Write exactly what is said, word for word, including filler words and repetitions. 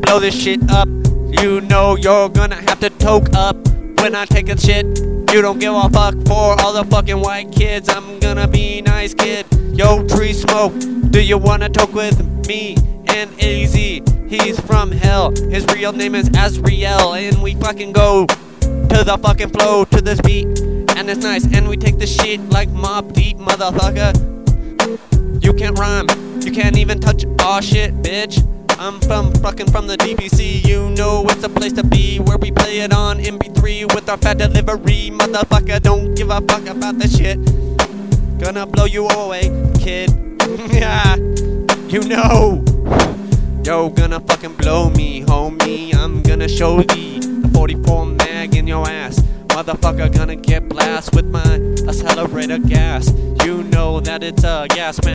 blow this shit up. You know you're gonna have to toke up when I take a shit. You don't give a fuck for all the fucking white kids. I'm gonna be nice, kid. Yo, Tree Smoke, do you wanna talk with me and A Z? He's from hell. His real name is Azriel, and we fucking go to the fucking flow to this beat, and it's nice. And we take the shit like Mob Deep, motherfucker. You can't rhyme, you can't even touch aw shit, bitch. I'm from fucking from the D P C, you know it's the place to be, where we play it on M P three with our fat delivery, motherfucker. Don't give a fuck about the shit. Gonna blow you away, kid. Yeah, you know. Yo, gonna fucking blow me, homie. I'm gonna show thee the forty-four mag in your ass. Motherfucker, gonna get blast with my accelerator gas. You know that it's a gas man.